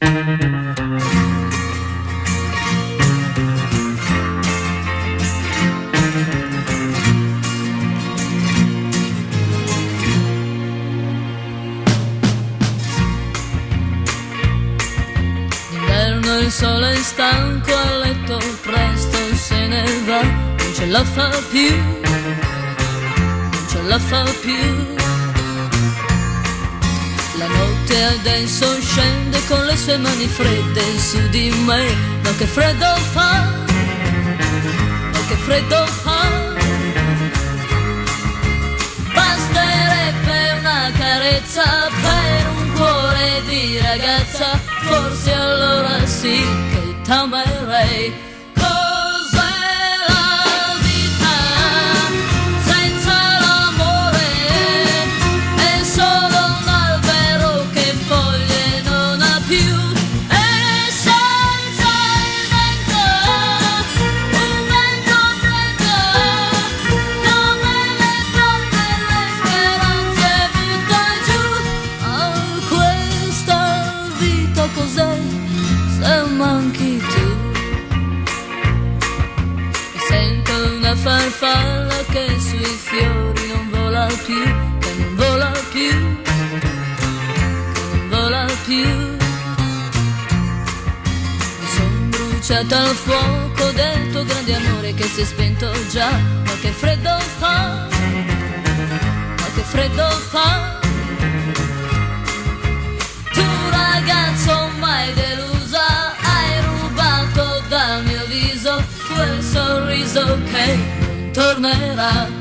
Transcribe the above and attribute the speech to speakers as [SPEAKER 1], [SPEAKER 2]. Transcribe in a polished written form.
[SPEAKER 1] Il sole è stanco a letto, presto se ne va, non ce la fa più, non ce la fa più. La notte adesso scende con le sue mani fredde su di me, ma che freddo fa, ma che freddo fa. Basterebbe una carezza per un cuore di ragazza, forse allora sì che t'amerei. Cos'è la vita senza l'amore? È solo un albero che foglie non ha più, e senza il vento, un vento freddo, come le forme le speranze butta giù. Questa vita cos'è se manchi tu? Mi sento una farfalla che sui fiori non vola più, che non vola più, che non vola più. Mi son bruciata al fuoco del tuo grande amore che si è spento già, ma che freddo fa, ma che freddo fa. Tu ragazzo mai delusa, hai rubato dal mio viso quel sorriso che non tornerà.